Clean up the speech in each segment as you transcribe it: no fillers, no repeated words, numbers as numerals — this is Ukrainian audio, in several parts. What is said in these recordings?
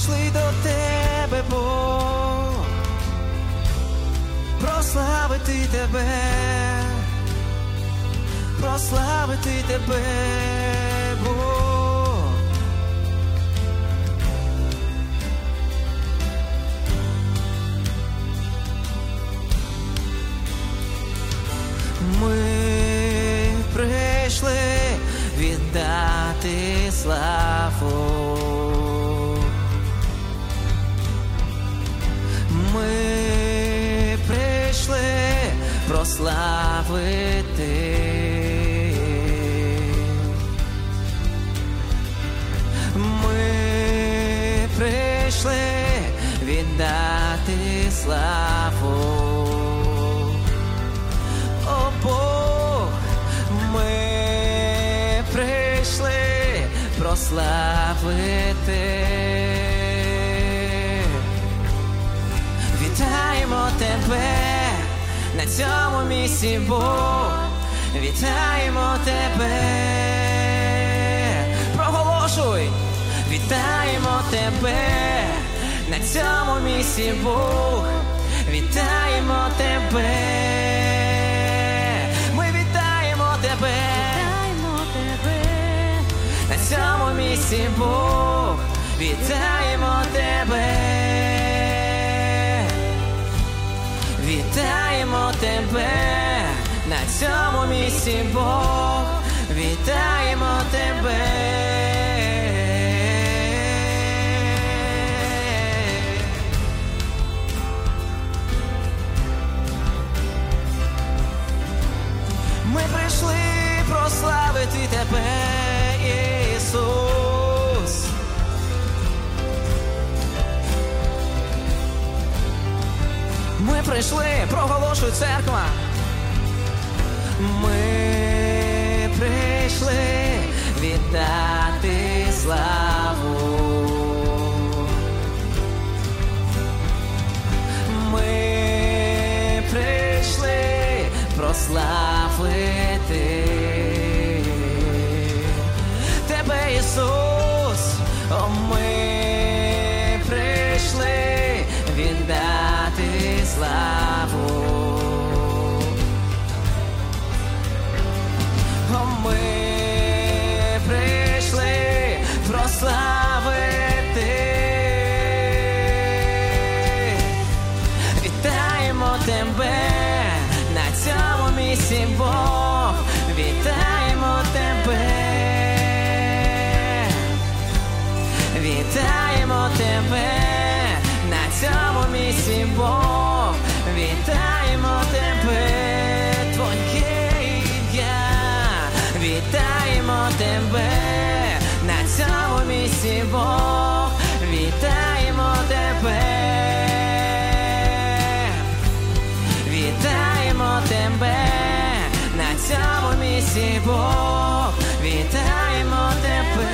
прийшли до тебе, Бог, прославити тебе, прославити тебе, Бог. Ми прийшли віддати славу. Ми прийшли прославити. Ми прийшли віддати славу. О Бог, ми прийшли прославити. Вітаємо тебе на цьому місці, Бог, вітаємо тебе. Проголошуй, вітаємо тебе на цьому місці, Бог, вітаємо тебе. Ми вітаємо тебе, на цьому місці, Бог, вітаємо тебе. Вітаємо тебе на цьому місці, Бог, вітаємо тебе. Ми прийшли прославити тебе, Ісус. Ми прийшли, проголошуй, церква. Ми прийшли віддати славу. Ми прийшли прославити тебе, Ісус. О, ми прийшли віддати славу. О, ми прийшли прославити. Вітаємо тебе на цьому місці, Бог, вітаємо тебе. Вітаємо тебе на цьому місці, Бог, вітаємо тебе, твоє ім'я. Вітаємо тебе на цьому місці, Бог, вітаємо тебе. Вітаємо тебе на цьому місці, Бог, вітаємо тебе.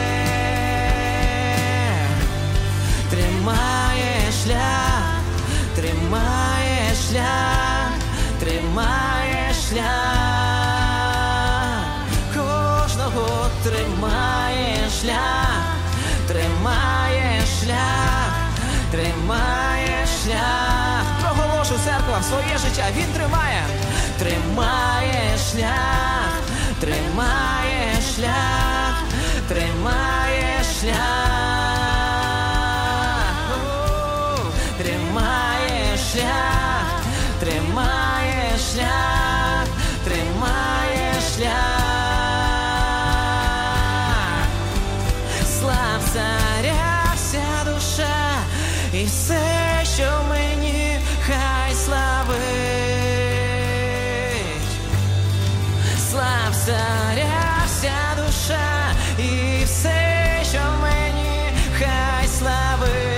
Тримає шлях, тримає шлях, тримає шлях. Кожного тримає шлях, тримає шлях, тримає шлях. Проголошуй, церква, своє життя, він тримає. Тримає шлях, тримає шлях, тримає шлях. Тримає шлях, тримає шлях, тримає шлях. Слав царя вся душа, і все, що в мені, хай славить. Слав царя вся душа, і все, що в мені, хай славить.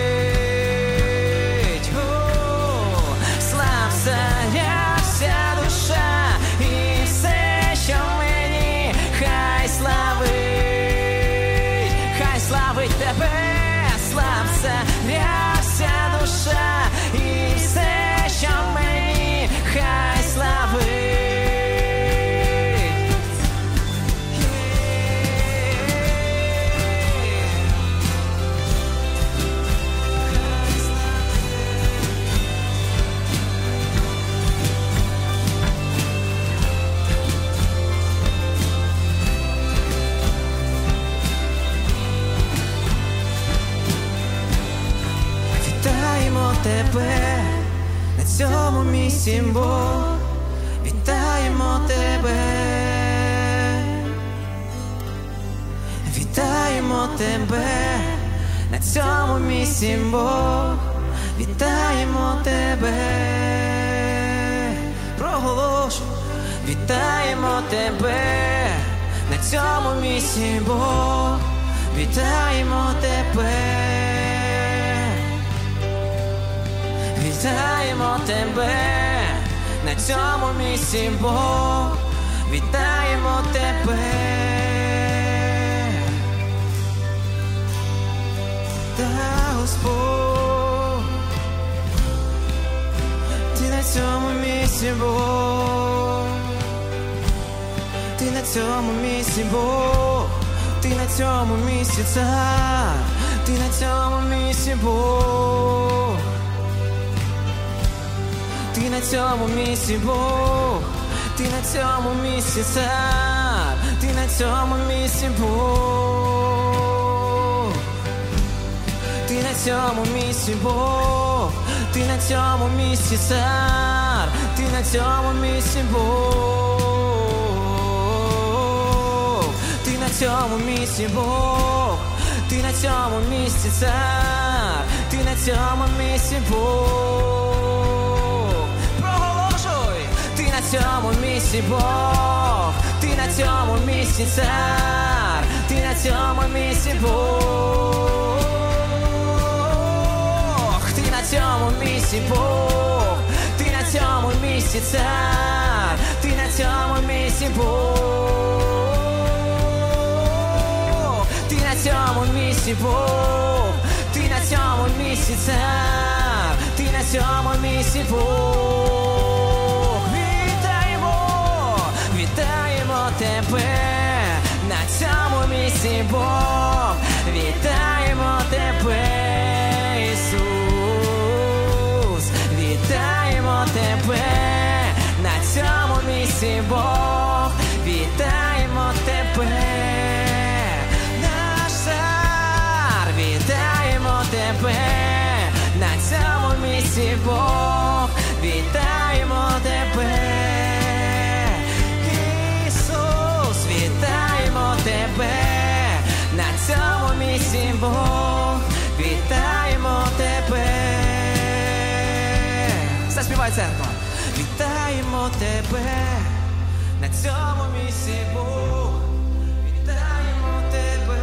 Царя вся душа, і все, що в мені, хай славить, хай славить тебе. Слав царя вся душа, і все, що в мені, хай славить. тебе на цьому місці, Бог, вітаємо тебе, вітаємо тебе на цьому місці, Бог, вітаємо тебе, проголошу, вітаємо тебе на цьому місці, Бог, вітаємо тебе, вітаємо тебе на цьому місці, Бог, вітаємо тебе. Та Господь, ти на цьому місці, Бог, ти на цьому місці, Бог, ти на цьому місці, Цар, ти на цьому місці, Бог, ти на цьому місці, Бог, ти на цьому місці, Цар, ти на цьому місці, Бог, ти на цьому місці, Бог, ти на цьому місці, Цар, ти на цьому місці, Бог, ти на цьому місці, Бог, ти на цьому місці, Цар, ти на цьому місці, Бог, проголошуй, ти на цьому місці, Бог, ти на цьому місці, Цар, ти на цьому місці, Бог, ти на цьому місці, Бог, ти на цьому місці, Цар, ти на цьому місці, Бог, ти на цьому місці, Бог, ти на цьому місці, Цар, ти на цьому місці, Бог, вітаємо, вітаємо тебе на цьому місці, Бог, вітаємо тебе, Ісус, вітаємо тебе на цьому місці, Бог, вітаємо тебе, наш Цар, вітаємо тебе на цьому місці, Бог, вітаємо тебе, Ісус, вітаємо тебе на цьому місці, Бог, вітаємо тебе. Заспівай, церква. Вітаємо тебе на цьому місці, Бог, вітаємо тебе,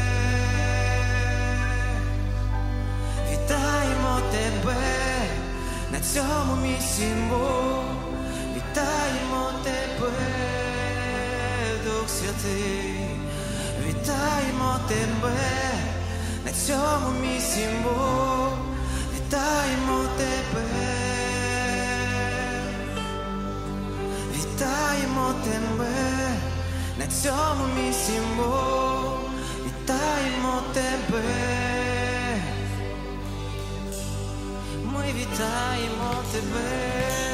вітаємо тебе на цьому місці, Бог, вітаємо тебе, Дух Святий, вітаємо тебе на цьому місці, Бог, вітаємо тебе, вітаємо тебе на цьому місці, Бог, вітаємо тебе, ми вітаємо тебе.